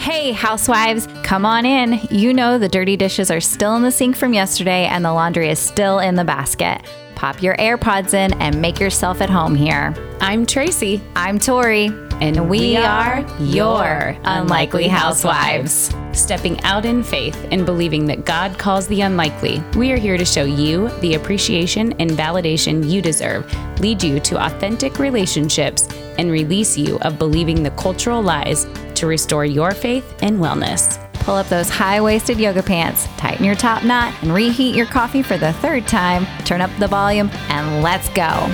Hey, housewives, come on in. You know the dirty dishes are still in the sink from yesterday and the laundry is still in the basket. Pop your AirPods in and make yourself at home here. I'm Tracy. I'm Tori. And we are your Unlikely Housewives. Stepping out in faith and believing that God calls the unlikely, we are here to show you the appreciation and validation you deserve, lead you to authentic relationships, and release you of believing the cultural lies to restore your faith and wellness. Pull up those high-waisted yoga pants, tighten your top knot, and reheat your coffee for the third time. Turn up the volume, and let's go.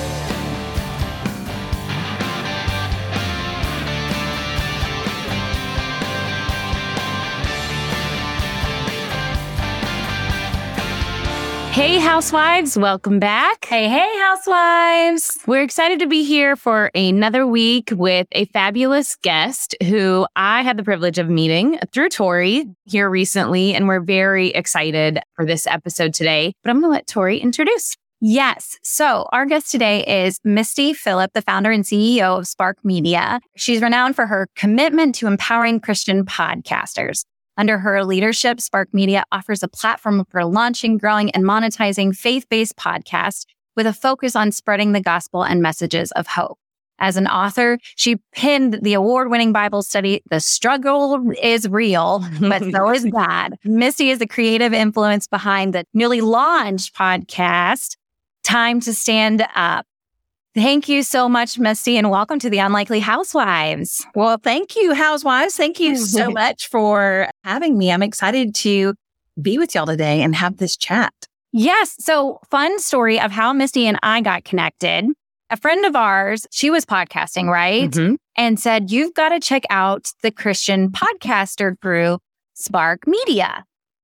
Hey, housewives, welcome back. Hey, housewives. We're excited to be here for another week with a fabulous guest who I had the privilege of meeting through Tori here recently, and we're very excited for this episode today. But I'm going to let Tori introduce. Yes. So our guest today is Misty Phillip, the founder and CEO of Spark Media. She's renowned for her commitment to empowering Christian podcasters. Under her leadership, Spark Media offers a platform for launching, growing, and monetizing faith-based podcasts with a focus on spreading the gospel and messages of hope. As an author, she penned the award-winning Bible study, The Struggle is Real, but so is God. Misty is the creative influence behind the newly launched podcast, Time to Stand Up. Thank you so much, Misty, and welcome to the Unlikely Housewives. Well, thank you, housewives. Thank you so much for having me. I'm excited to be with y'all today and have this chat. Yes. So fun story of how Misty and I got connected. A friend of ours, she was podcasting, right? Mm-hmm. And said, you've got to check out the Christian podcaster group, Spark Media.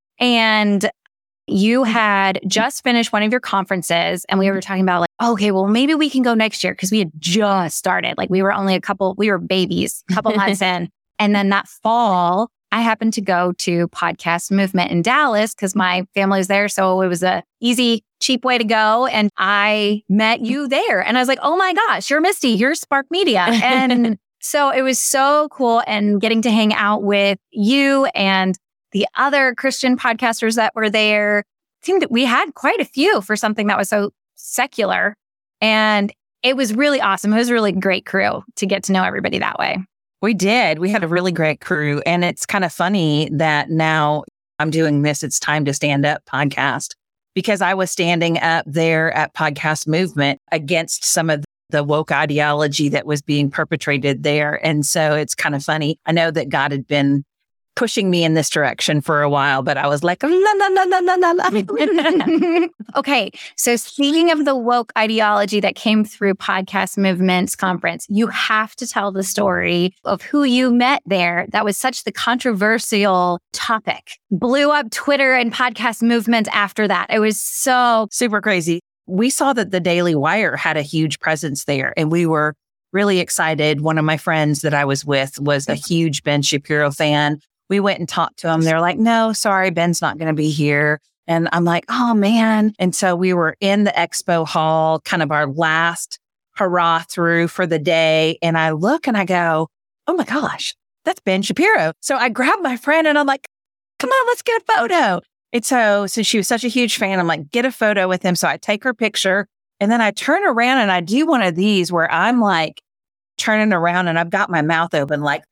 And you had just finished one of your conferences and we were talking about okay, well, maybe we can go next year because we had just started. We were only we were babies, a couple months in. And then that fall, I happened to go to Podcast Movement in Dallas because my family was there. So it was a easy, cheap way to go. And I met you there. And I was like, oh my gosh, you're Misty, you're Spark Media. And so it was so cool. And getting to hang out with you and the other Christian podcasters that were there. It seemed that we had quite a few for something that was so secular. And it was really awesome. It was a really great crew to get to know everybody that way. We did. We had a really great crew. And it's kind of funny that now I'm doing this It's Time to Stand Up podcast because I was standing up there at Podcast Movement against some of the woke ideology that was being perpetrated there. And so it's kind of funny. I know that God had been pushing me in this direction for a while, but I was like, la, la, la, la, la, la. Okay. So speaking of the woke ideology that came through Podcast Movement's conference, you have to tell the story of who you met there. That was such the controversial topic. Blew up Twitter and Podcast Movement after that. It was so super crazy. We saw that the Daily Wire had a huge presence there and we were really excited. One of my friends that I was with was a huge Ben Shapiro fan. We went and talked to him. They're like, no, sorry, Ben's not going to be here. And I'm like, oh, man. And so we were in the expo hall, kind of our last hurrah through for the day. And I look and I go, oh, my gosh, that's Ben Shapiro. So I grabbed my friend and I'm like, come on, let's get a photo. And so since she was such a huge fan, I'm like, get a photo with him. So I take her picture and then I turn around and I do one of these where I'm like turning around and I've got my mouth open like,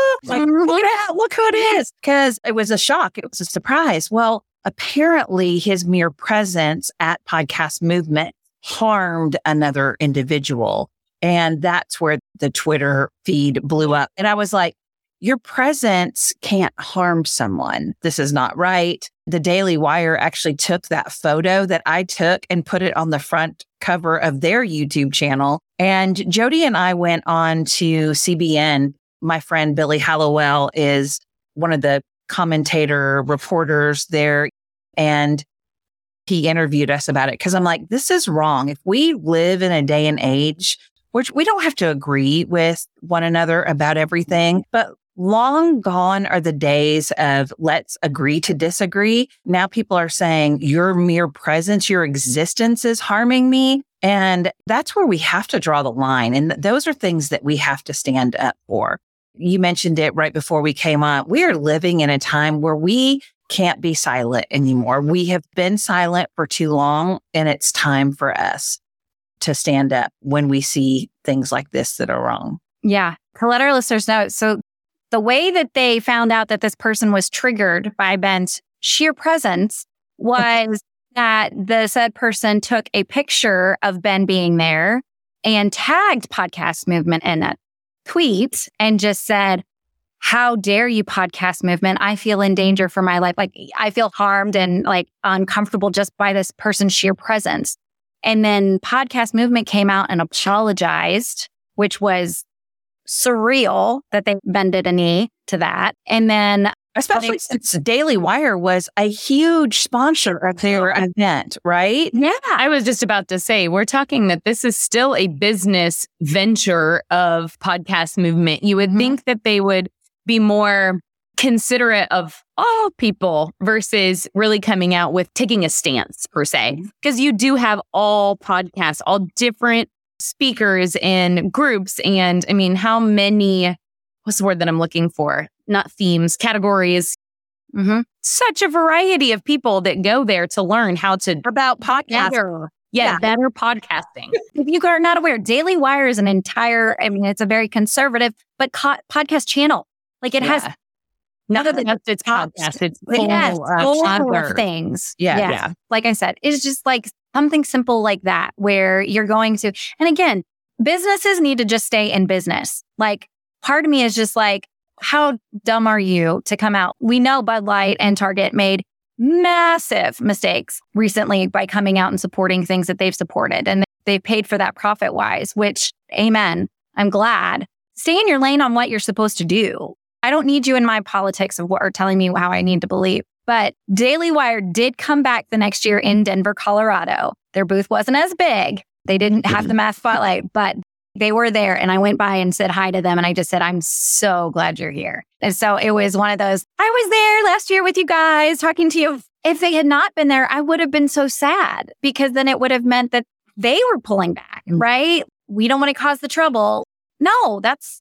look who it is. Because it was a shock. It was a surprise. Well, apparently his mere presence at Podcast Movement harmed another individual. And that's where the Twitter feed blew up. And I was like, your presence can't harm someone. This is not right. The Daily Wire actually took that photo that I took and put it on the front cover of their YouTube channel. And Jody and I went on to CBN. My friend Billy Hallowell is one of the commentator reporters there. And he interviewed us about it because I'm like, this is wrong. If we live in a day and age, which we don't have to agree with one another about everything, but long gone are the days of let's agree to disagree. Now people are saying your mere presence, your existence is harming me. And that's where we have to draw the line. And those are things that we have to stand up for. You mentioned it right before we came on. We are living in a time where we can't be silent anymore. We have been silent for too long, and it's time for us to stand up when we see things like this that are wrong. Yeah. To let our listeners know. So the way that they found out that this person was triggered by Ben's sheer presence was that the said person took a picture of Ben being there and tagged Podcast Movement in a tweet and just said, "How dare you, Podcast Movement? I feel in danger for my life. Like, I feel harmed and like uncomfortable just by this person's sheer presence." And then Podcast Movement came out and apologized, which was surreal that they bended a knee to that. And then especially since Daily Wire was a huge sponsor of their event, right? Yeah. I was just about to say, we're talking that this is still a business venture of Podcast Movement. You would think that they would be more considerate of all people versus really coming out with taking a stance per se. Because you do have all podcasts, all different speakers and groups. And I mean, how many, what's the word that I'm looking for? Not themes, categories. Such a variety of people that go there to learn how to about podcasting. Better podcasting. If you are not aware, Daily Wire is an entire, I mean, it's a very conservative, but podcast channel. Like it has none of it's podcast. It's full of things. Yeah. Like I said, it's just like something simple like that where you're going to, and again, businesses need to just stay in business. Like part of me is just like, how dumb are you to come out? We know Bud Light and Target made massive mistakes recently by coming out and supporting things that they've supported. And they've paid for that profit wise, which, amen. I'm glad. Stay in your lane on what you're supposed to do. I don't need you in my politics of what or telling me how I need to believe. But Daily Wire did come back the next year in Denver, Colorado. Their booth wasn't as big. They didn't have the mass spotlight, but they were there. And I went by and said hi to them. And I just said, "I'm so glad you're here." And so it was one of those, I was there last year with you guys talking to you. If they had not been there, I would have been so sad because then it would have meant that they were pulling back, right? We don't want to cause the trouble. No, that's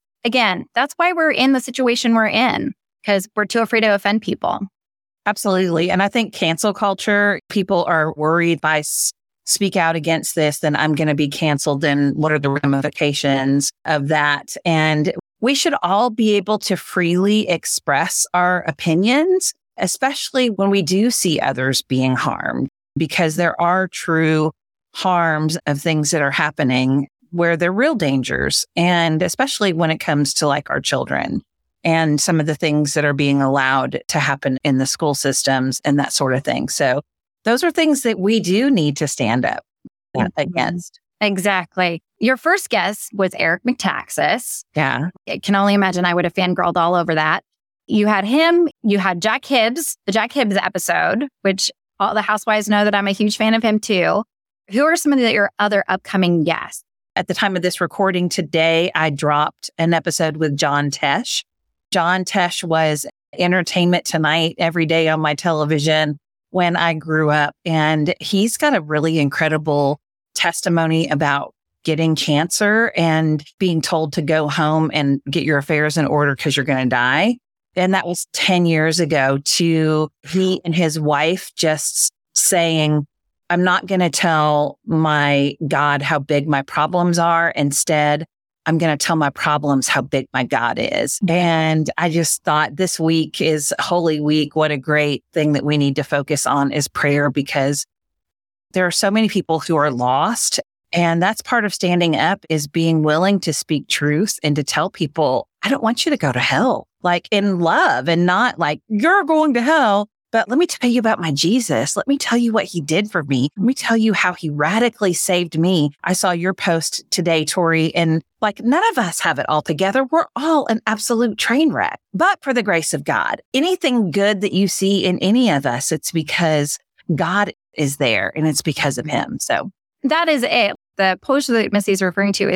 why we're in the situation we're in, because we're too afraid to offend people. Absolutely. And I think cancel culture, people are worried if I speak out against this, then I'm going to be canceled. And what are the ramifications of that? And we should all be able to freely express our opinions, especially when we do see others being harmed, because there are true harms of things that are happening where they're real dangers. And especially when it comes to like our children and some of the things that are being allowed to happen in the school systems and that sort of thing. So those are things that we do need to stand up against. Exactly. Your first guest was Eric Metaxas. Yeah. I can only imagine I would have fangirled all over that. You had him, you had Jack Hibbs, the Jack Hibbs episode, which all the housewives know that I'm a huge fan of him too. Who are some of your other upcoming guests? At the time of this recording today, I dropped an episode with John Tesh. John Tesh was Entertainment Tonight every day on my television when I grew up. And he's got a really incredible testimony about getting cancer and being told to go home and get your affairs in order because you're going to die. And that was 10 years ago to he and his wife just saying, "I'm not going to tell my God how big my problems are. Instead, I'm going to tell my problems how big my God is." And I just thought this week is Holy Week. What a great thing that we need to focus on is prayer, because there are so many people who are lost. And that's part of standing up, is being willing to speak truth and to tell people, I don't want you to go to hell, like in love, and not like you're going to hell. But let me tell you about my Jesus. Let me tell you what he did for me. Let me tell you how he radically saved me. I saw your post today, Tori, and like none of us have it all together. We're all an absolute train wreck. But for the grace of God, anything good that you see in any of us, it's because God is there and it's because of him. So that is it. The post that Missy is referring to is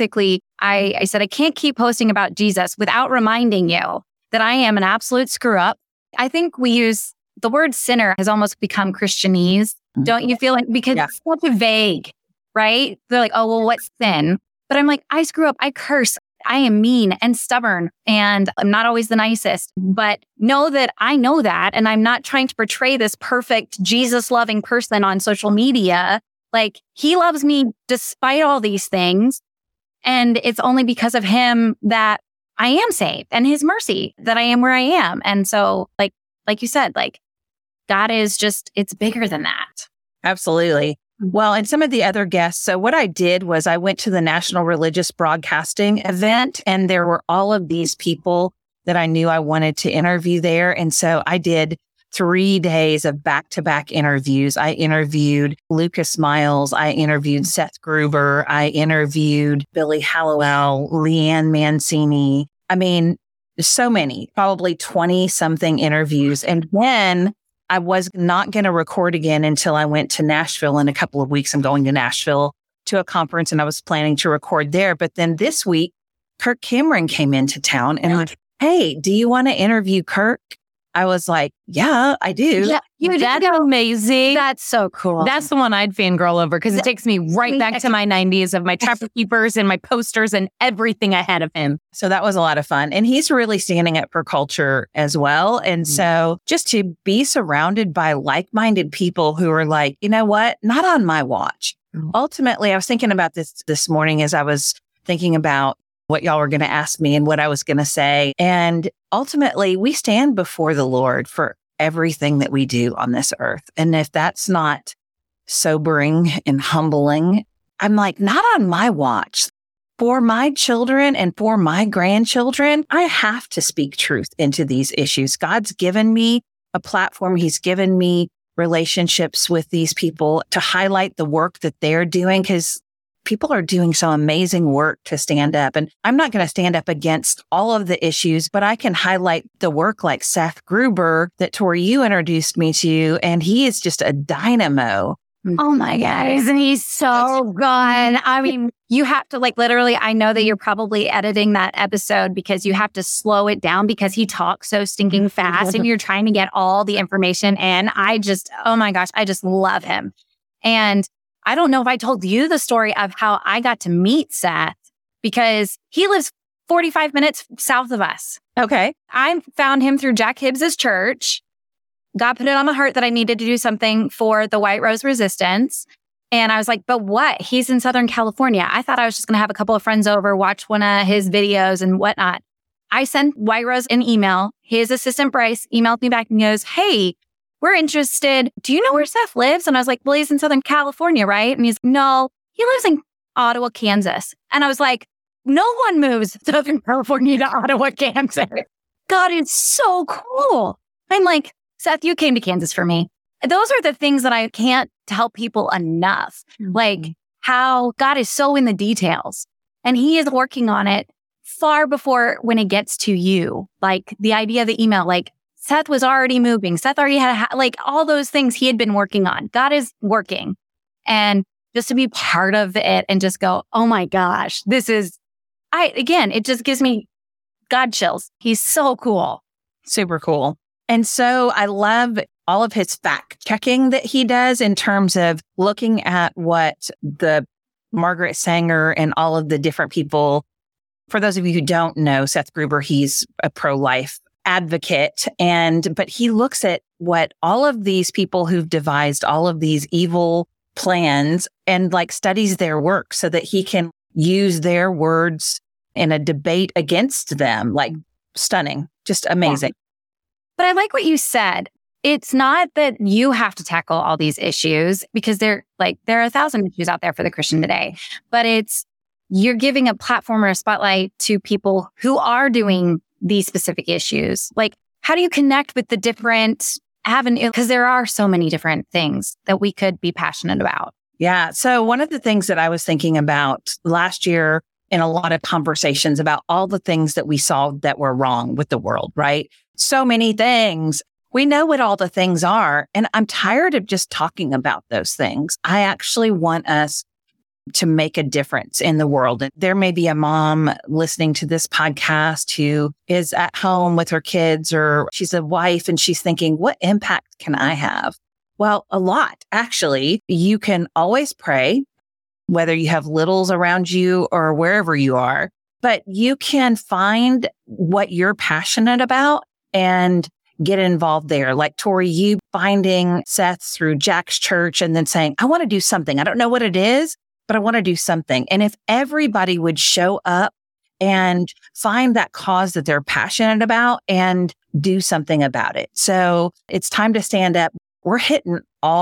I said, I can't keep posting about Jesus without reminding you that I am an absolute screw up. I think we use the word sinner has almost become Christianese. Don't you feel like, because it's such a vague, right? They're like, oh, well, what's sin? But I'm like, I screw up. I curse. I am mean and stubborn and I'm not always the nicest, but know that I know that. And I'm not trying to portray this perfect Jesus loving person on social media. Like, he loves me despite all these things. And it's only because of him that I am saved and his mercy that I am where I am. And so like you said, like, God is just, it's bigger than that. Absolutely. Well, and some of the other guests. So what I did was I went to the National Religious Broadcasting event, and there were all of these people that I knew I wanted to interview there. And so I did 3 days of back-to-back interviews. I interviewed Lucas Miles. I interviewed Seth Gruber. I interviewed Billy Hallowell, Leanne Mancini. I mean, so many, probably 20 something interviews. And then I was not going to record again until I went to Nashville in a couple of weeks. I'm going to Nashville to a conference, and I was planning to record there. But then this week, Kirk Cameron came into town and like, hey, do you want to interview Kirk? I was like, yeah, I do. Yeah, That's amazing. That's so cool. That's the one I'd fangirl over because it takes me right back to my 90s of my trapper keepers and my posters and everything I had of him. So that was a lot of fun. And he's really standing up for culture as well. And so just to be surrounded by like-minded people who are like, you know what? Not on my watch. Ultimately, I was thinking about this morning as I was thinking about what y'all were going to ask me and what I was going to say. And ultimately, we stand before the Lord for everything that we do on this earth. And if that's not sobering and humbling, I'm like, not on my watch. For my children and for my grandchildren, I have to speak truth into these issues. God's given me a platform. He's given me relationships with these people to highlight the work that they're doing, because people are doing some amazing work to stand up. And I'm not going to stand up against all of the issues, but I can highlight the work like Seth Gruber that Tori, you introduced me to. And he is just a dynamo. Oh my God. Isn't he so good? I mean, you have to literally, I know that you're probably editing that episode because you have to slow it down because he talks so stinking fast and you're trying to get all the information in. Oh my gosh, I just love him. And I don't know if I told you the story of how I got to meet Seth because he lives 45 minutes south of us. Okay. I found him through Jack Hibbs's church. God put it on my heart that I needed to do something for the White Rose Resistance. And I was like, but what? He's in Southern California. I thought I was just going to have a couple of friends over, watch one of his videos and whatnot. I sent White Rose an email. His assistant, Bryce, emailed me back and goes, hey, we're interested. Do you know where Seth lives? And I was like, well, he's in Southern California, right? And he's, no, he lives in Ottawa, Kansas. And I was like, no one moves Southern California to Ottawa, Kansas. God, it's so cool. I'm like, Seth, you came to Kansas for me. Those are the things that I can't tell people enough. Like how God is so in the details and he is working on it far before when it gets to you. Like the idea of the email, like, Seth was already moving. Seth already had all those things he had been working on. God is working. And just to be part of it and just go, oh my gosh, it just gives me God chills. He's so cool. Super cool. And so I love all of his fact checking that he does in terms of looking at what the Margaret Sanger and all of the different people, for those of you who don't know, Seth Gruber, he's a pro-life advocate. But he looks at what all of these people who've devised all of these evil plans and studies their work so that he can use their words in a debate against them. Stunning, just amazing. Yeah. But I like what you said. It's not that you have to tackle all these issues because there are 1,000 issues out there for the Christian today, but you're giving a platform or a spotlight to people who are doing these specific issues. Like, how do you connect with the different avenues? Because there are so many different things that we could be passionate about. Yeah. So one of the things that I was thinking about last year in a lot of conversations about all the things that we saw that were wrong with the world, right? So many things. We know what all the things are. And I'm tired of just talking about those things. I actually want us to make a difference in the world. And there may be a mom listening to this podcast who is at home with her kids, or she's a wife and she's thinking, what impact can I have? Well, a lot, actually. You can always pray, whether you have littles around you or wherever you are. but you can find what you're passionate about and get involved there. Like Tori, you finding Seth through Jack's church and then saying, I want to do something. I don't know what it is, but I want to do something. And if everybody would show up and find that cause that they're passionate about and do something about it. So it's time to stand up. We're hitting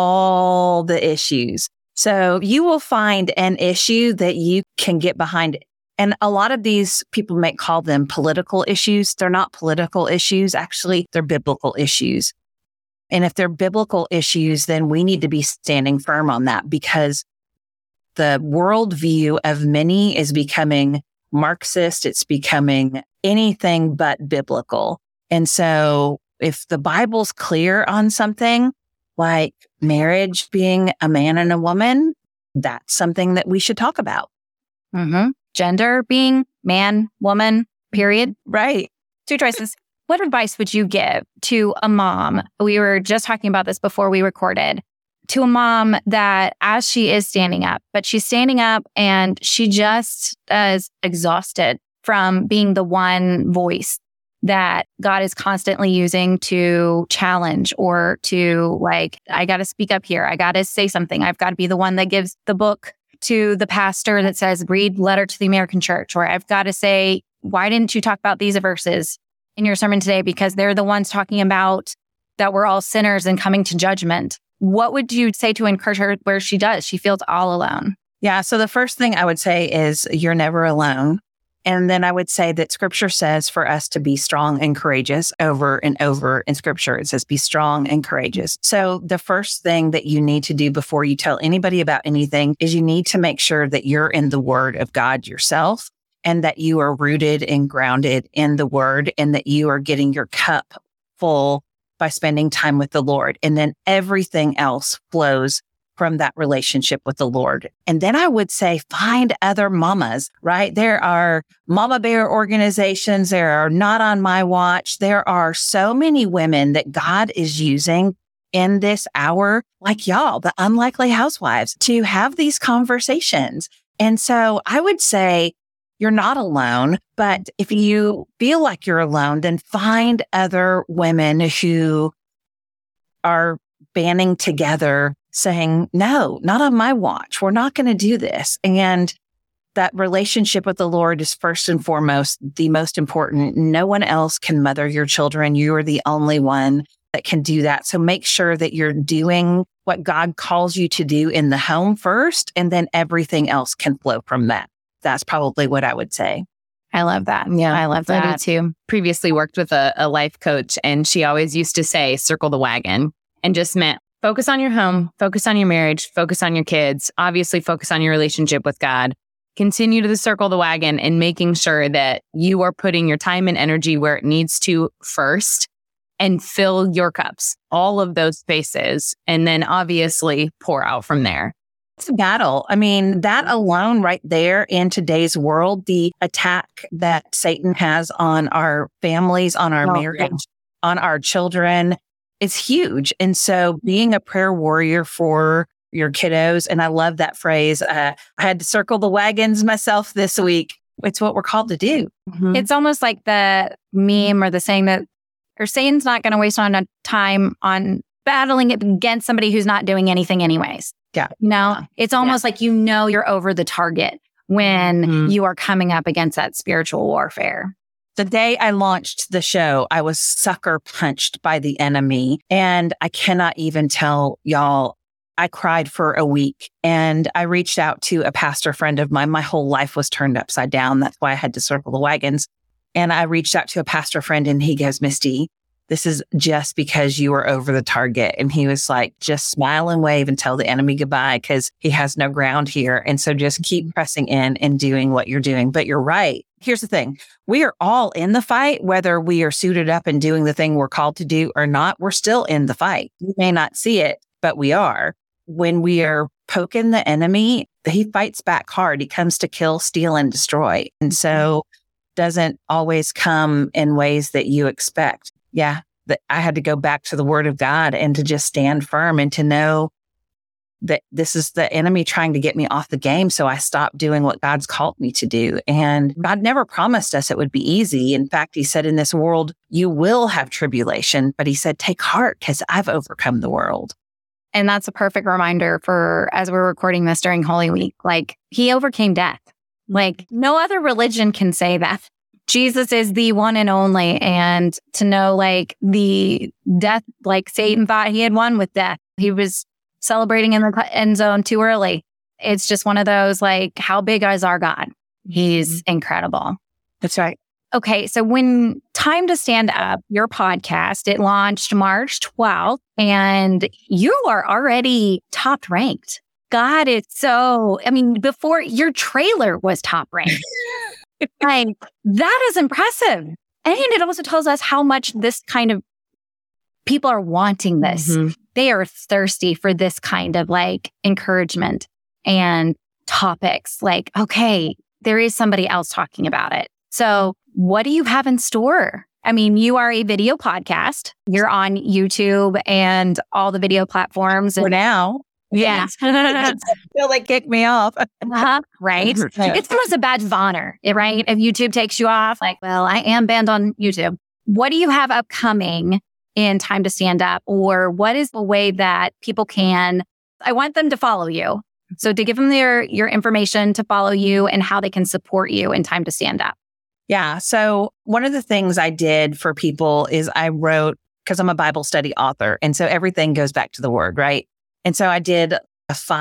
all the issues. So you will find an issue that you can get behind. And a lot of these people might call them political issues. They're not political issues. Actually, they're biblical issues. And if they're biblical issues, then we need to be standing firm on that, because the worldview of many is becoming Marxist. It's becoming anything but biblical. And so if the Bible's clear on something like marriage being a man and a woman, that's something that we should talk about. Mm-hmm. Gender being man, woman, period. Right. 2 choices. What advice would you give to a mom? We were just talking about this before we recorded. To a mom that as she is standing up, but she's standing up and she just is exhausted from being the one voice that God is constantly using to challenge or to like, I got to speak up here. I got to say something. I've got to be the one that gives the book to the pastor that says, read Letter to the American Church, or I've got to say, why didn't you talk about these verses in your sermon today? Because they're the ones talking about that we're all sinners and coming to judgment. What would you say to encourage her where she does? She feels all alone. Yeah. So the first thing I would say is you're never alone. And then I would say that scripture says for us to be strong and courageous over and over in scripture. It says be strong and courageous. So the first thing that you need to do before you tell anybody about anything is you need to make sure that you're in the word of God yourself and that you are rooted and grounded in the word and that you are getting your cup full by spending time with the Lord. And then everything else flows from that relationship with the Lord. And then I would say, find other mamas, right? There are mama bear organizations. There are Not on My Watch. There are so many women that God is using in this hour, like y'all, the unlikely housewives, to have these conversations. And so I would say you're not alone, but if you feel like you're alone, then find other women who are banding together saying, no, not on my watch. We're not going to do this. And that relationship with the Lord is first and foremost the most important. No one else can mother your children. You are the only one that can do that. So make sure that you're doing what God calls you to do in the home first, and then everything else can flow from that. That's probably what I would say. I love that. Yeah, I love that. I do too. Previously worked with a life coach, and she always used to say, circle the wagon, and just meant focus on your home, focus on your marriage, focus on your kids, obviously focus on your relationship with God. Continue to circle the wagon and making sure that you are putting your time and energy where it needs to first, and fill your cups, all of those spaces, and then obviously pour out from there. It's a battle. I mean, that alone right there in today's world, the attack that Satan has on our families, on our marriage, on our children, is huge. And so being a prayer warrior for your kiddos, and I love that phrase, I had to circle the wagons myself this week. It's what we're called to do. Mm-hmm. It's almost like the meme or the saying that, or Satan's not going to waste on time on battling it against somebody who's not doing anything anyways. Yeah. You know, it's almost like, you know, you're over the target when you are coming up against that spiritual warfare. The day I launched the show, I was sucker punched by the enemy. And I cannot even tell y'all, I cried for a week. And I reached out to a pastor friend of mine. My whole life was turned upside down. That's why I had to circle the wagons. And I reached out to a pastor friend and he goes, Misty, this is just because you were over the target. And he was like, just smile and wave and tell the enemy goodbye because he has no ground here. And so just keep pressing in and doing what you're doing. But you're right. Here's the thing. We are all in the fight, whether we are suited up and doing the thing we're called to do or not. We're still in the fight. You may not see it, but we are. When we are poking the enemy, he fights back hard. He comes to kill, steal, and destroy. And so doesn't always come in ways that you expect. Yeah, that I had to go back to the word of God and to just stand firm and to know that this is the enemy trying to get me off the game. So I stopped doing what God's called me to do. And God never promised us it would be easy. In fact, he said, in this world, you will have tribulation, but he said, take heart because I've overcome the world. And that's a perfect reminder for, as we're recording this during Holy Week, like he overcame death. Like no other religion can say that. Jesus is the one and only. And to know like the death, like Satan thought he had won with death. He was celebrating in the end zone too early. It's just one of those, like, how big is our God? He's incredible. That's right. Okay. So when Time to Stand Up, your podcast, it launched March 12th and you are already top ranked. God, it's so, I mean, before your trailer was top ranked. Like, that is impressive. And it also tells us how much this kind of people are wanting this. Mm-hmm. They are thirsty for this kind of like encouragement and topics. Like, okay, there is somebody else talking about it. So what do you have in store? I mean, you are a video podcast. You're on YouTube and all the video platforms. For now. Yeah. Until they kick me off. Right. It's almost a badge of honor, right? If YouTube takes you off, like, well, I am banned on YouTube. What do you have upcoming in Time to Stand Up? Or what is the way that people can, I want them to follow you. So to give them your information to follow you and how they can support you in Time to Stand Up. Yeah. So one of the things I did for people is I wrote, because I'm a Bible study author. And so everything goes back to the word, right? And so I did a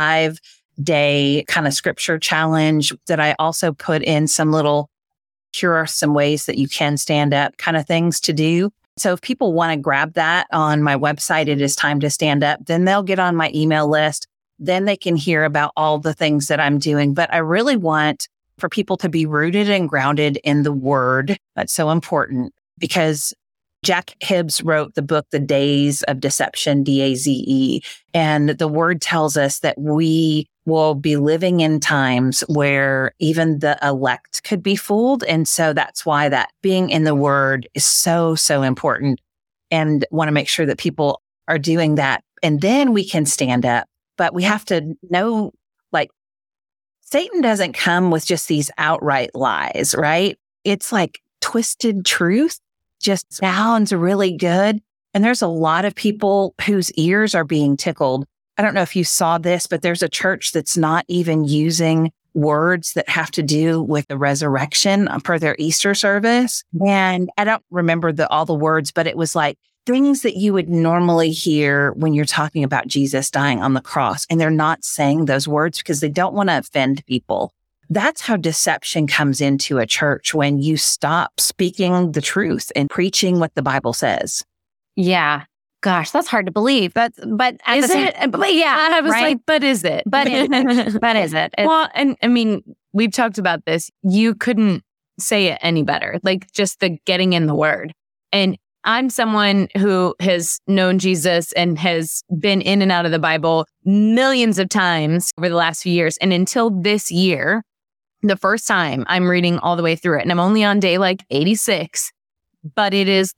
5-day kind of scripture challenge that I also put in some little, here are some ways that you can stand up kind of things to do. So if people want to grab that on my website, it is Time to Stand Up, then they'll get on my email list. Then they can hear about all the things that I'm doing. But I really want for people to be rooted and grounded in the word. That's so important because Jack Hibbs wrote the book, The Days of Deception, DAZE. And the word tells us that we will be living in times where even the elect could be fooled. And so that's why that being in the word is so, so important, and want to make sure that people are doing that. And then we can stand up. But we have to know, like, Satan doesn't come with just these outright lies, right? It's like twisted truth just sounds really good. And there's a lot of people whose ears are being tickled. I don't know if you saw this, but there's a church that's not even using words that have to do with the resurrection for their Easter service. And I don't remember all the words, but it was like things that you would normally hear when you're talking about Jesus dying on the cross. And they're not saying those words because they don't want to offend people. That's how deception comes into a church, when you stop speaking the truth and preaching what the Bible says. Yeah. Gosh, that's hard to believe. But is it? But yeah, I was right? like, but is it? But is it? But is it? Well, and I mean, we've talked about this. You couldn't say it any better. Like just the getting in the word. And I'm someone who has known Jesus and has been in and out of the Bible millions of times over the last few years. And until this year, the first time I'm reading all the way through it, and I'm only on day like 86, but it is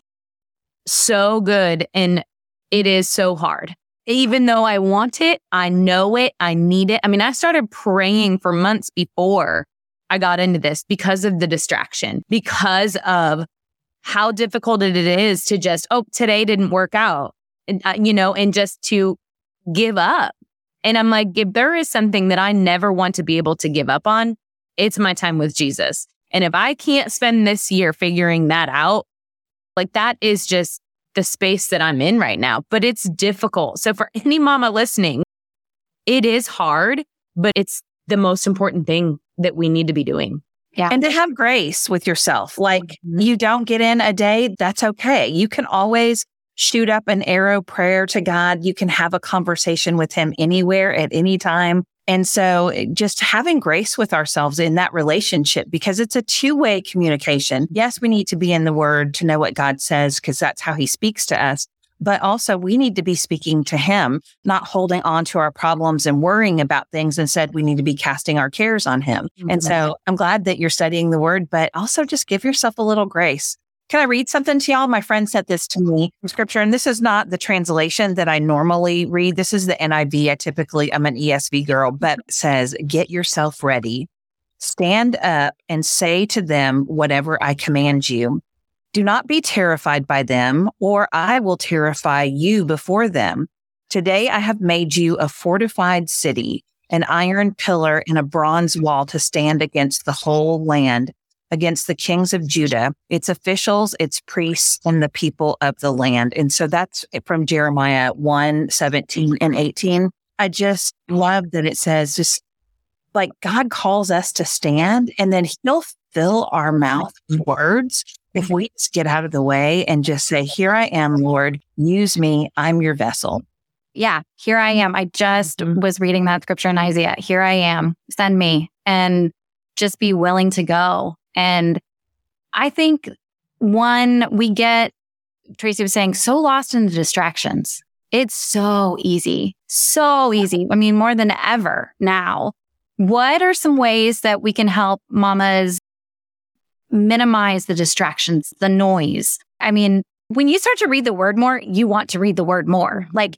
so good and it is so hard. Even though I want it, I know it, I need it. I mean, I started praying for months before I got into this because of the distraction, because of how difficult it is to just, today didn't work out, and, and just to give up. And I'm like, if there is something that I never want to be able to give up on, it's my time with Jesus. And if I can't spend this year figuring that out, like that is just the space that I'm in right now. But it's difficult. So for any mama listening, it is hard, but it's the most important thing that we need to be doing. Yeah. And to have grace with yourself. Like, you don't get in a day, that's okay. You can always shoot up an arrow prayer to God. You can have a conversation with him anywhere at any time. And so just having grace with ourselves in that relationship, because it's a two-way communication. Yes, we need to be in the word to know what God says, because that's how he speaks to us. But also we need to be speaking to him, not holding on to our problems and worrying about things. Instead, we need to be casting our cares on him. Mm-hmm. And so I'm glad that you're studying the word, but also just give yourself a little grace Can I read something to y'all? My friend sent this to me from scripture, and this is not the translation that I normally read. This is the NIV. I'm an ESV girl, but it says, get yourself ready. Stand up and say to them whatever I command you. Do not be terrified by them, or I will terrify you before them. Today I have made you a fortified city, an iron pillar and a bronze wall to stand against the whole land, against the kings of Judah, its officials, its priests, and the people of the land. And so that's from Jeremiah 1:17 and 18. I just love that it says just like God calls us to stand, and then he'll fill our mouth with words if we just get out of the way and just say, here I am, Lord, use me. I'm your vessel. Yeah, here I am. I just was reading that scripture in Isaiah. Here I am. Send me. And just be willing to go. And I think we get, Tracy was saying, so lost in the distractions. It's so easy. So easy. I mean, more than ever now. What are some ways that we can help mamas minimize the distractions, the noise? I mean, when you start to read the word more, you want to read the word more. Like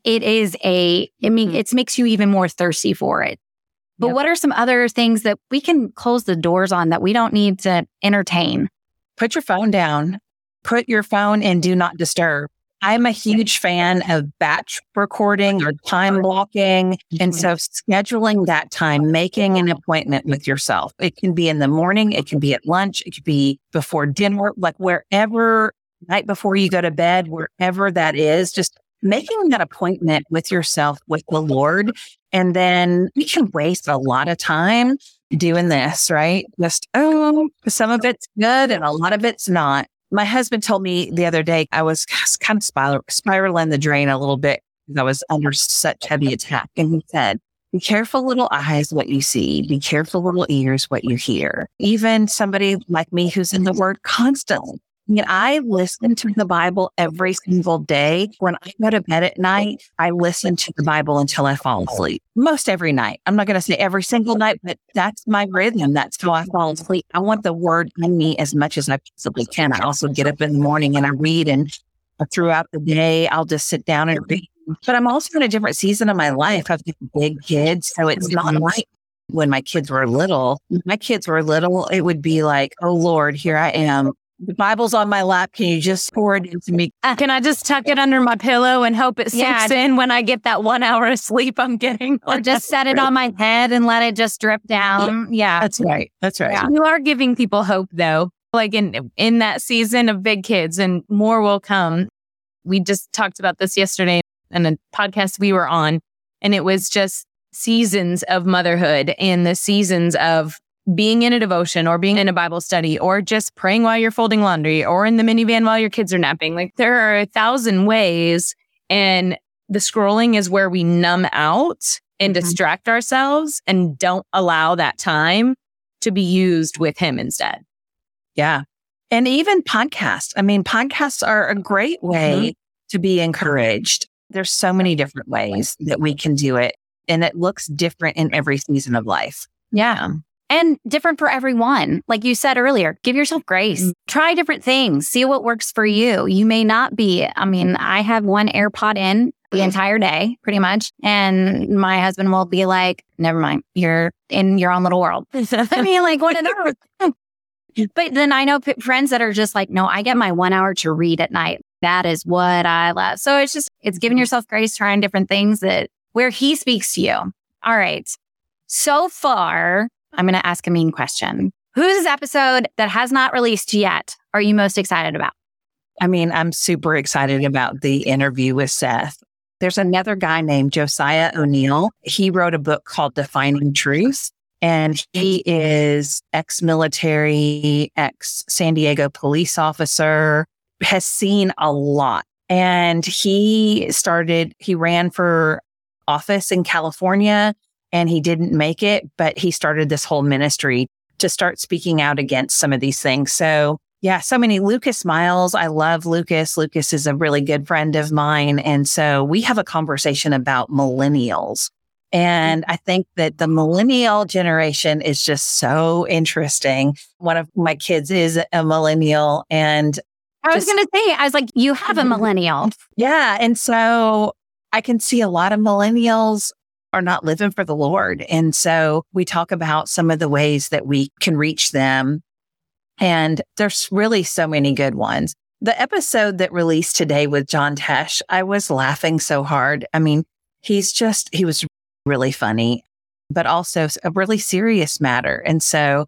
it makes you even more thirsty for it. But what are some other things that we can close the doors on that we don't need to entertain? Put your phone down. Put your phone in do not disturb. I'm a huge fan of batch recording or time blocking. And so scheduling that time, making an appointment with yourself. It can be in the morning. It can be at lunch. It could be before dinner, like wherever, night before you go to bed, wherever that is, just making that appointment with yourself, with the Lord. And then we can waste a lot of time doing this, right? Just, some of it's good and a lot of it's not. My husband told me the other day, I was kind of spiraling the drain a little bit because I was under such heavy attack. And he said, be careful, little eyes, what you see. Be careful, little ears, what you hear. Even somebody like me who's in the Word constantly. I mean, I listen to the Bible every single day. When I go to bed at night, I listen to the Bible until I fall asleep. Most every night. I'm not going to say every single night, but that's my rhythm. That's how I fall asleep. I want the Word in me as much as I possibly can. I also get up in the morning and I read, and throughout the day, I'll just sit down and read. But I'm also in a different season of my life. I've got big kids, so it's not like when my kids were little. When my kids were little, it would be like, oh, Lord, here I am. The Bible's on my lap. Can you just pour it into me? Can I just tuck it under my pillow and hope it sinks in when I get that 1 hour of sleep I'm getting? Or just set it on my head and let it just drip down. Yeah. That's right. That's right. Yeah. You are giving people hope, though. Like in that season of big kids, and more will come. We just talked about this yesterday in a podcast we were on, and it was just seasons of motherhood and the seasons of being in a devotion or being in a Bible study or just praying while you're folding laundry or in the minivan while your kids are napping. Like there are 1,000 ways, and the scrolling is where we numb out and distract ourselves and don't allow that time to be used with him instead. Yeah. And even podcasts. I mean, podcasts are a great way to be encouraged. There's so many different ways that we can do it, and it looks different in every season of life. Yeah. And different for everyone. Like you said earlier, give yourself grace. Try different things. See what works for you. You may not be. I mean, I have one AirPod in the entire day, pretty much. And my husband will be like, never mind. You're in your own little world. I mean, like, what on earth? But then I know friends that are just like, no, I get my 1 hour to read at night. That is what I love. So it's giving yourself grace, trying different things where he speaks to you. All right. So far, I'm going to ask a mean question. Whose episode that has not released yet are you most excited about? I mean, I'm super excited about the interview with Seth. There's another guy named Josiah O'Neill. He wrote a book called Defining Truth, and he is ex-military, ex-San Diego police officer, has seen a lot. And he ran for office in California, and he didn't make it, but he started this whole ministry to start speaking out against some of these things. So yeah, so many. Lucas Miles. I love Lucas. Lucas is a really good friend of mine. And so we have a conversation about millennials. And I think that the millennial generation is just so interesting. One of my kids is a millennial, and I was going to say, I was like, you have a millennial. Yeah. And so I can see a lot of millennials are not living for the Lord. And so we talk about some of the ways that we can reach them. And there's really so many good ones. The episode that released today with John Tesh, I was laughing so hard. I mean, he was really funny, but also a really serious matter. And so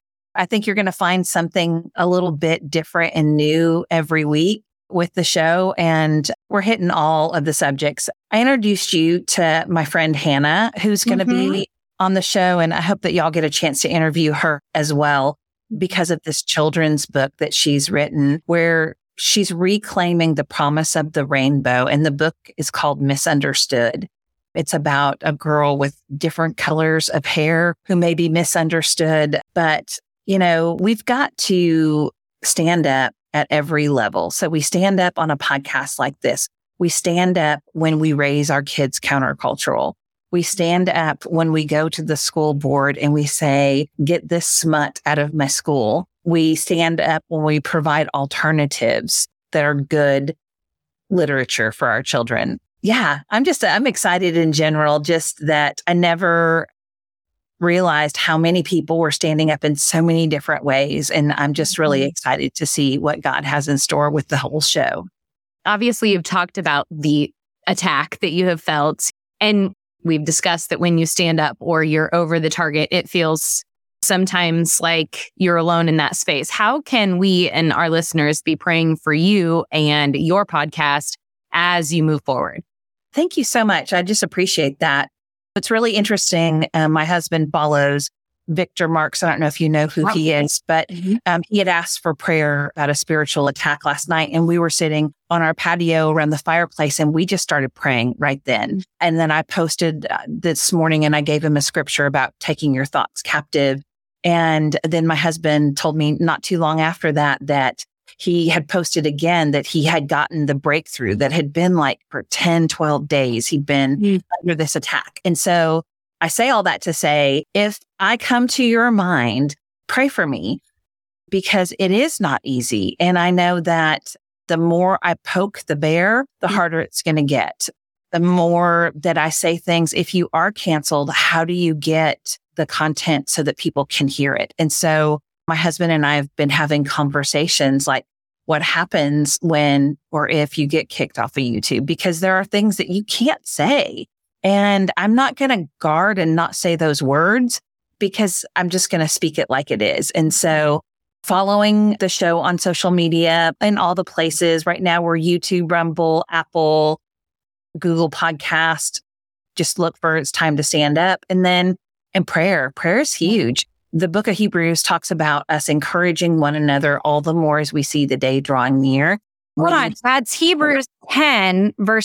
I think you're going to find something a little bit different and new every week with the show, and we're hitting all of the subjects. I introduced you to my friend Hannah, who's going to be on the show, and I hope that y'all get a chance to interview her as well because of this children's book that she's written where she's reclaiming the promise of the rainbow, and the book is called Misunderstood. It's about a girl with different colors of hair who may be misunderstood, but we've got to stand up at every level. So we stand up on a podcast like this. We stand up when we raise our kids countercultural. We stand up when we go to the school board and we say, get this smut out of my school. We stand up when we provide alternatives that are good literature for our children. Yeah, I'm excited in general, just that I never realized how many people were standing up in so many different ways. And I'm just really excited to see what God has in store with the whole show. Obviously, you've talked about the attack that you have felt, and we've discussed that when you stand up or you're over the target, it feels sometimes like you're alone in that space. How can we and our listeners be praying for you and your podcast as you move forward? Thank you so much. I just appreciate that. It's really interesting. My husband follows Victor Marks. I don't know if you know who he is, but he had asked for prayer about a spiritual attack last night. And we were sitting on our patio around the fireplace and we just started praying right then. And then I posted this morning and I gave him a scripture about taking your thoughts captive. And then my husband told me not too long after that he had posted again that he had gotten the breakthrough that had been like for 10, 12 days. He'd been under this attack. And so I say all that to say, if I come to your mind, pray for me because it is not easy. And I know that the more I poke the bear, the harder it's going to get. The more that I say things, if you are canceled, how do you get the content so that people can hear it? And so my husband and I have been having conversations like what happens when or if you get kicked off of YouTube, because there are things that you can't say. And I'm not going to guard and not say those words because I'm just going to speak it like it is. And so following the show on social media and all the places right now, we're YouTube, Rumble, Apple, Google Podcast. Just look for It's Time to Stand Up. And then in prayer is huge. The book of Hebrews talks about us encouraging one another all the more as we see the day drawing near. Hold on. That's Hebrews 10, verse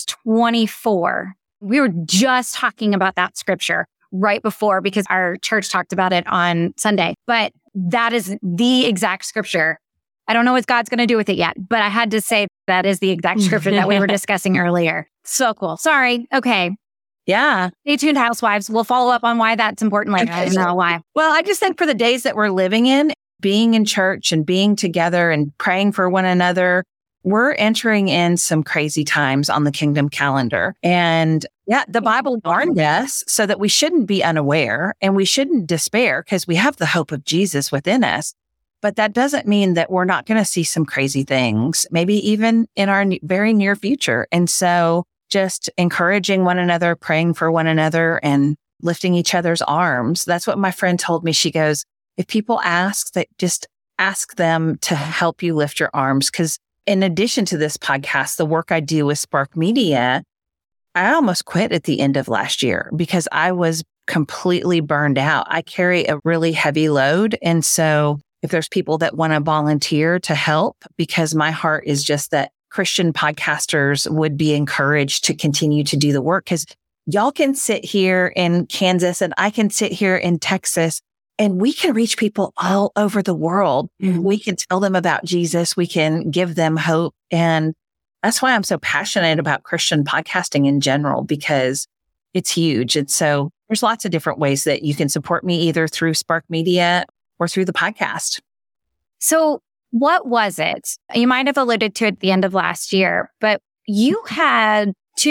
24. We were just talking about that scripture right before because our church talked about it on Sunday. But that is the exact scripture. I don't know what God's going to do with it yet, but I had to say that is the exact scripture that we were discussing earlier. So cool. Sorry. Okay. Yeah. Stay tuned, housewives. We'll follow up on why that's important later. I don't know why. Well, I just think for the days that we're living in, being in church and being together and praying for one another, we're entering in some crazy times on the kingdom calendar. And yeah, the Bible warned us so that we shouldn't be unaware and we shouldn't despair because we have the hope of Jesus within us. But that doesn't mean that we're not going to see some crazy things, maybe even in our very near future. And so just encouraging one another, praying for one another and lifting each other's arms. That's what my friend told me. She goes, if people ask, that just ask them to help you lift your arms. Because in addition to this podcast, the work I do with Spark Media, I almost quit at the end of last year because I was completely burned out. I carry a really heavy load. And so if there's people that want to volunteer to help, because my heart is just that Christian podcasters would be encouraged to continue to do the work, because y'all can sit here in Kansas and I can sit here in Texas and we can reach people all over the world. Mm-hmm. We can tell them about Jesus. We can give them hope. And that's why I'm so passionate about Christian podcasting in general, because it's huge. And so there's lots of different ways that you can support me either through Spark Media or through the podcast. So what was it? You might have alluded to it at the end of last year, but you had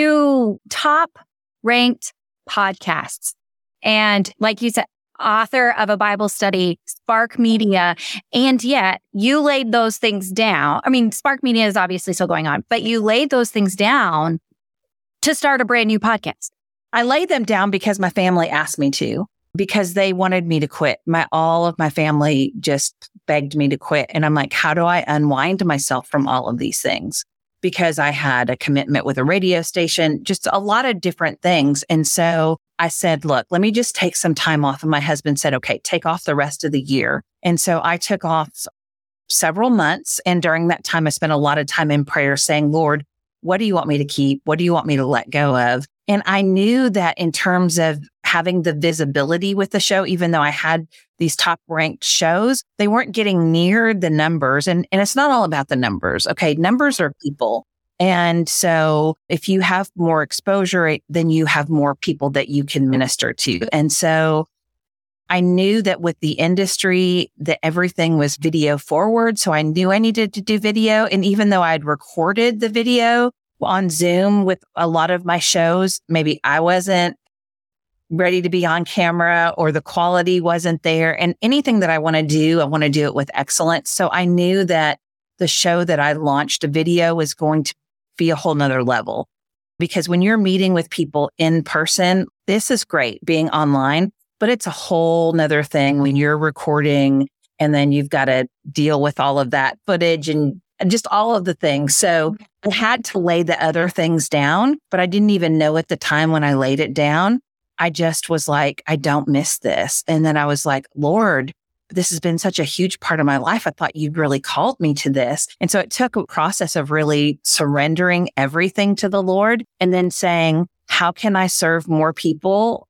2 top ranked podcasts. And like you said, author of a Bible study, Spark Media. And yet you laid those things down. I mean, Spark Media is obviously still going on, but you laid those things down to start a brand new podcast. I laid them down because my family asked me to, because they wanted me to quit. All of my family just begged me to quit. And I'm like, how do I unwind myself from all of these things? Because I had a commitment with a radio station, just a lot of different things. And so I said, look, let me just take some time off. And my husband said, okay, take off the rest of the year. And so I took off several months. And during that time, I spent a lot of time in prayer saying, Lord, what do you want me to keep? What do you want me to let go of? And I knew that in terms of having the visibility with the show, even though I had these top ranked shows, they weren't getting near the numbers. And it's not all about the numbers. Okay. Numbers are people. And so if you have more exposure, then you have more people that you can minister to. And so I knew that with the industry, that everything was video forward. So I knew I needed to do video. And even though I'd recorded the video on Zoom with a lot of my shows, maybe I wasn't ready to be on camera or the quality wasn't there. And anything that I want to do it with excellence. So I knew that the show that I launched a video was going to be a whole nother level, because when you're meeting with people in person, this is great being online, but it's a whole nother thing when you're recording and then you've got to deal with all of that footage and just all of the things. So I had to lay the other things down, but I didn't even know at the time when I laid it down. I just was like, I don't miss this. And then I was like, Lord, this has been such a huge part of my life. I thought you'd really called me to this. And so it took a process of really surrendering everything to the Lord and then saying, how can I serve more people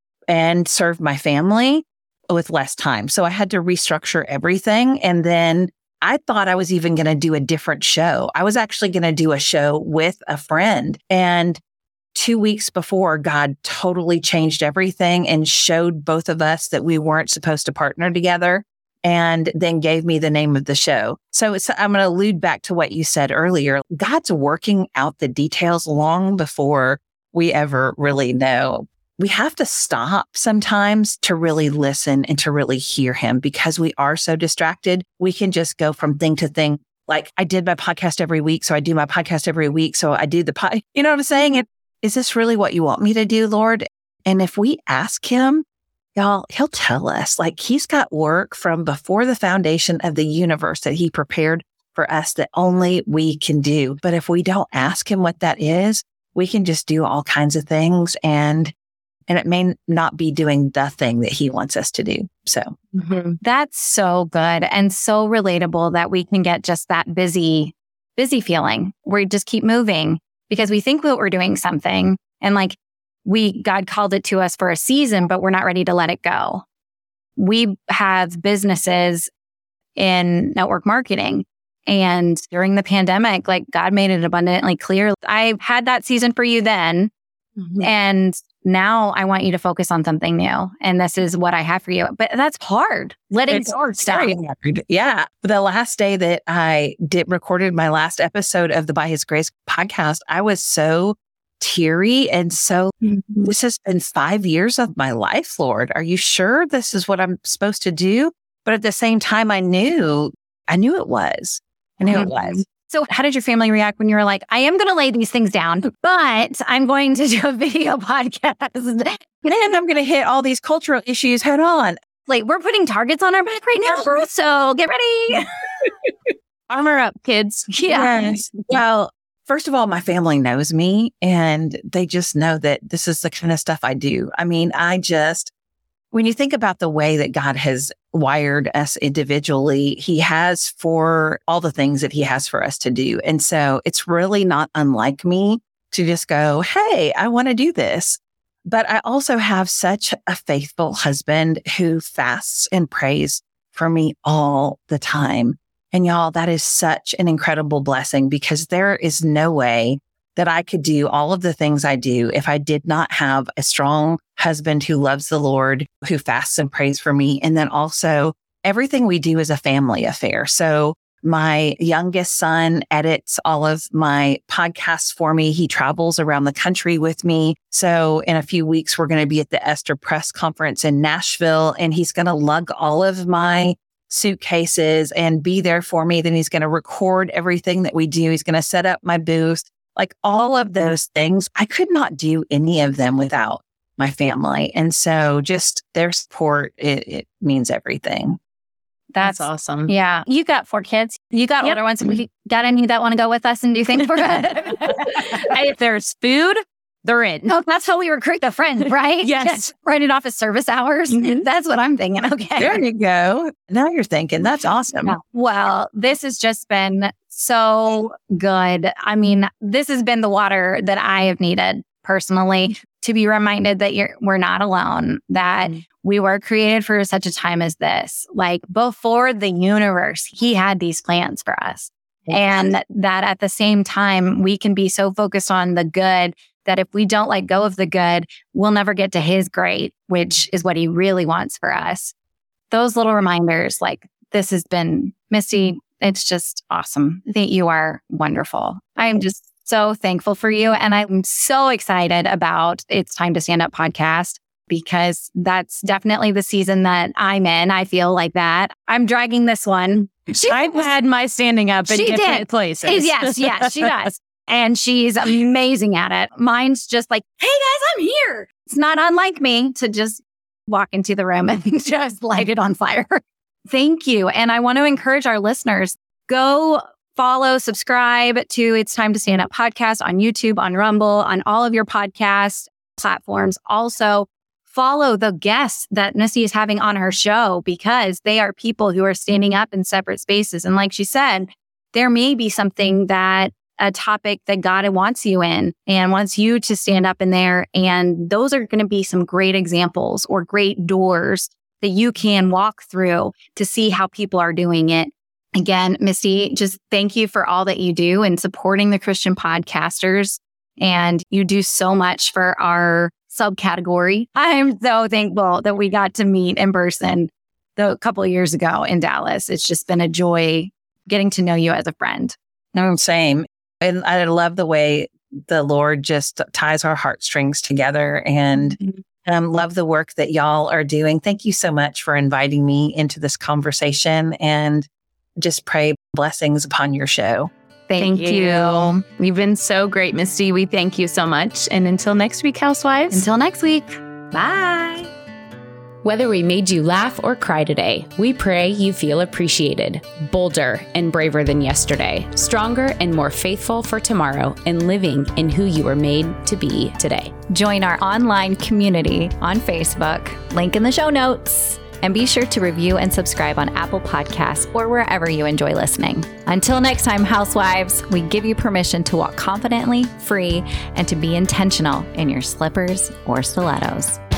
and serve my family with less time? So I had to restructure everything. And then I thought I was even going to do a different show. I was actually going to do a show with a friend. And 2 weeks before, God totally changed everything and showed both of us that we weren't supposed to partner together, and then gave me the name of the show. So I'm going to allude back to what you said earlier. God's working out the details long before we ever really know. We have to stop sometimes to really listen and to really hear him, because we are so distracted. We can just go from thing to thing. Like, I did my podcast every week, so I do my podcast every week. So I do you know what I'm saying? Is this really what you want me to do, Lord? And if we ask him, y'all, he'll tell us. Like, he's got work from before the foundation of the universe that he prepared for us that only we can do. But if we don't ask him what that is, we can just do all kinds of things. And it may not be doing the thing that he wants us to do. So That's so good and so relatable that we can get just that busy feeling where we just keep moving because we think that we're doing something, and like God called it to us for a season, but we're not ready to let it go. We have businesses in network marketing, and during the pandemic, like, God made it abundantly clear. I had that season for you then. And now I want you to focus on something new. And this is what I have for you. But that's hard. Letting go stuff. Yeah. The last day that I recorded my last episode of the By His Grace podcast, I was so teary. And so this has been 5 years of my life, Lord. Are you sure this is what I'm supposed to do? But at the same time, I knew it was. I knew it was. So how did your family react when you were like, I am going to lay these things down, but I'm going to do a video podcast and I'm going to hit all these cultural issues head on? Like, we're putting targets on our back right now, so get ready. Armor up, kids. Yeah. Yes. Well, first of all, my family knows me, and they just know that this is the kind of stuff I do. I mean, when you think about the way that God has wired us individually, he has for all the things that he has for us to do. And so it's really not unlike me to just go, hey, I want to do this. But I also have such a faithful husband who fasts and prays for me all the time. And y'all, that is such an incredible blessing, because there is no way that I could do all of the things I do if I did not have a strong husband who loves the Lord, who fasts and prays for me. And then also everything we do is a family affair. So My youngest son edits all of my podcasts for me. He travels around the country with me. So in a few weeks, we're going to be at the Esther Press Conference in Nashville, and he's going to lug all of my suitcases and be there for me. Then he's going to record everything that we do. He's going to set up my booth, like all of those things. I could not do any of them without my family. And so just their support, it means everything. That's awesome. Yeah. You got 4 kids. You got older ones. We got any that want to go with us and do things for us? If there's food, they're in. No, that's how we recruit the friends, right? Yes. Just write it off as service hours. Mm-hmm. That's what I'm thinking. Okay. There you go. Now you're thinking. That's awesome. Yeah. Well, this has just been so good. I mean, this has been the water that I have needed personally, to be reminded that we're not alone, that we were created for such a time as this. Like before the universe, he had these plans for us. And that at the same time, we can be so focused on the good that if we don't let go of the good, we'll never get to his great, which is what he really wants for us. Those little reminders, like this has been, Misty, it's just awesome that you are wonderful. I'm just so thankful for you. And I'm so excited about It's Time to Stand Up podcast, because that's definitely the season that I'm in. I feel like that. I'm dragging this one. I've had my standing up in different places. Yes, she does. And she's amazing at it. Mine's just like, hey guys, I'm here. It's not unlike me to just walk into the room and just light it on fire. Thank you. And I want to encourage our listeners, go follow, subscribe to It's Time to Stand Up podcast on YouTube, on Rumble, on all of your podcast platforms. Also, follow the guests that Misty is having on her show, because they are people who are standing up in separate spaces. And like she said, there may be something that a topic that God wants you in and wants you to stand up in there. And those are going to be some great examples or great doors that you can walk through to see how people are doing it. Again, Misty, just thank you for all that you do in supporting the Christian podcasters. And you do so much for our subcategory. I'm so thankful that we got to meet in person a couple of years ago in Dallas. It's just been a joy getting to know you as a friend. No, same. And I love the way the Lord just ties our heartstrings together, and love the work that y'all are doing. Thank you so much for inviting me into this conversation, and just pray blessings upon your show. Thank you. You've been so great, Misty. We thank you so much. And until next week, housewives. Until next week. Bye. Whether we made you laugh or cry today, we pray you feel appreciated, bolder and braver than yesterday, stronger and more faithful for tomorrow, and living in who you were made to be today. Join our online community on Facebook, link in the show notes, and be sure to review and subscribe on Apple Podcasts or wherever you enjoy listening. Until next time, housewives, we give you permission to walk confidently, free, and to be intentional in your slippers or stilettos.